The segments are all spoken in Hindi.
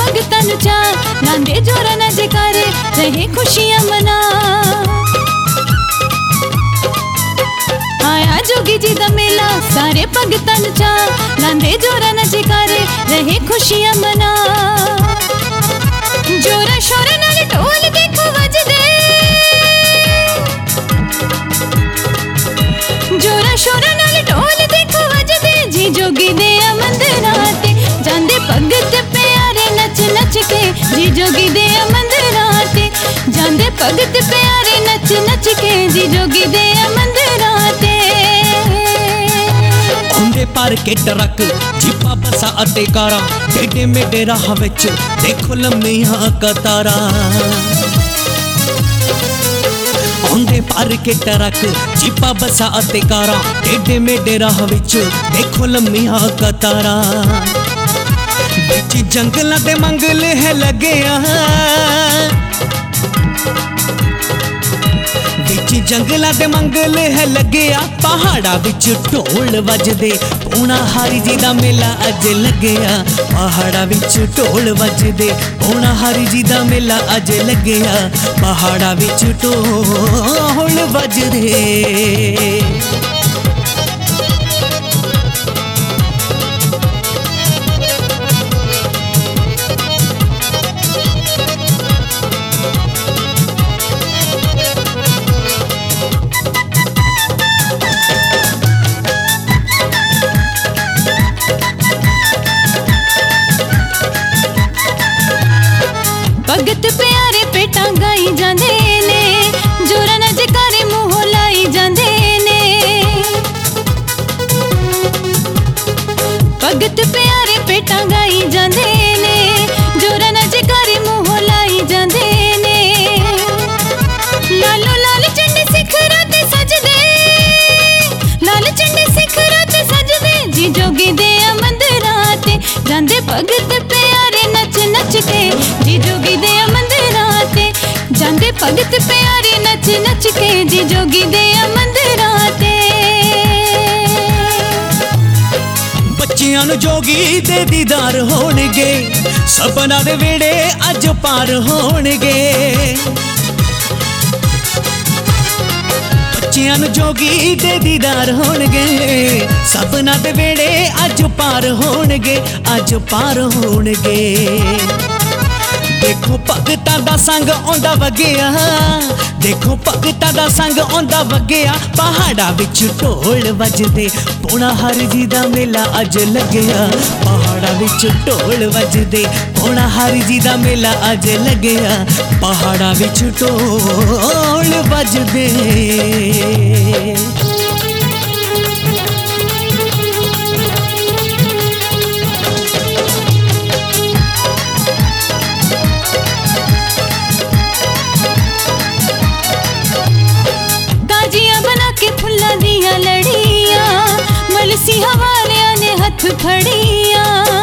भगतन चा लांदे जोरा न जयकारे रहे खुशियां मना। आया जोगी जी दा मेला सारे भगतन चा लांदे जोरा न जयकारे रहे खुशियां मना। जोरा शोरा नाल ढोल देखो वजदे, जोरा शोरा नाल ढोल देखो वजदे जी जोगी दे मंदिरां ते जांदे भगत प्यारे नच नच के जी जोगी दे मंदिरां ते जांदे भगत प्यारे नच नच के जी जोगी दे मंदिरां ते। आंदे पर के ट्रक जीपा बसा अते कारा टेढ़े मेढ़े राह विच देखो लम्मियां कतारां। आंदे पर के ट्रक जीपा बसा अते कारा टेढ़े मेढ़े राह विच देखो लम्मियां कतारां। बिच जंगलां दे मंगले है लगिया, बिच जंगलां दे मंगले है लगिया पहाड़ा विच ढोल वजदे पूना हरि जी दा मेला अज लगिया। पहाड़ा विच ढोल वजदे पूना हरि जी दा मेला अज लगिया। पहाड़ा विच ढोल वजदे। भगत प्यारे पेटा गाई जांदे ने जोरा न जयकारे मुंह लाई जांदे ने। भगत प्यारे पेटा गाई जांदे ने जोरा न जयकारे मुंह लाई जांदे ने। लालो लाल झंडे सिखरा ते सजदे, लाल झंडे सिखरा ते सजदे जी जोगी दे मंदिरां ते जांदे भगत प्यारे नच नच के जी जोगी दे मंदिरां ते जांदे भगत प्यारे नच नच के जी जोगी दे मंदिरां ते। बच्चियां नूं जोगी दे दीदार होणगे सपना दे वेड़े अज पार होणगे। बच्चियां नूं जोगी दे दीदार होणगे सपना दे वेड़े अज पार होणगे, अज पार होणगे। देखो भगतां दा संग आंदा वगिया, देखो भगतां दा संग आंदा वगिया। पहाड़ा विच ढोल वजदे पूना हरि जी दा मेला अज लगिया। पहाड़ा विच ढोल वजदे पूना हरि जी दा मेला अज लगिया। पहाड़ा विच ढोल वजदे। फुल्ला दिया लड़िया मलसी हवालिया ने हथ फड़िया।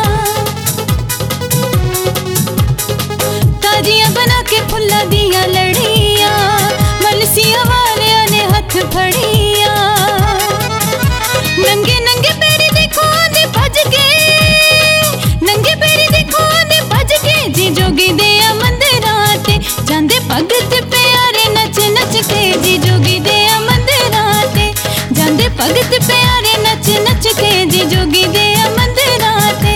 ताजियां बना के फुल्ला दिया लड़िया मलसी हवालिया ने हथ फड़िया। नंगे नंगे पैरी देखो आंदे भज के, नंगे पैरी देखो आंदे भज के जी जोगी दे मंदिरां ते जांदे भगत प्यारे नच नच के जी जोगी दे जांदे भगत प्यारे नच नच के जी जोगी दे मंदिरां ते।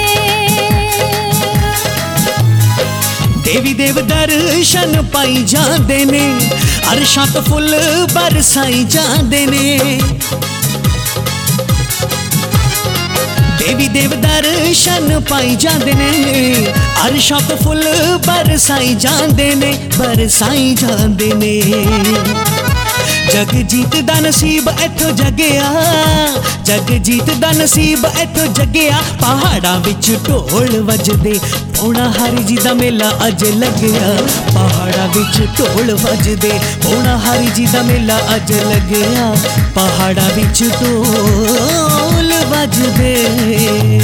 देवी देव दर्शन पाई जांदे ने अरशां तो फुल बरसाई जांदे ने। देवी देव दर्शन पाई जांदे ने अरशां तो फुल बरसाई जांदे ने, बरसाई जांदे ने। जगजीत दा नसीब इथों जगिया, जगजीत दा नसीब इथों जगिया। पहाड़ा विच ढोल वजदे पूना हरि जी दा मेला अज लगिया। पहाड़ा विच ढोल वजदे पूना हरि जी दा मेला अज लगिया। पहाड़ा विच ढोल वजदे।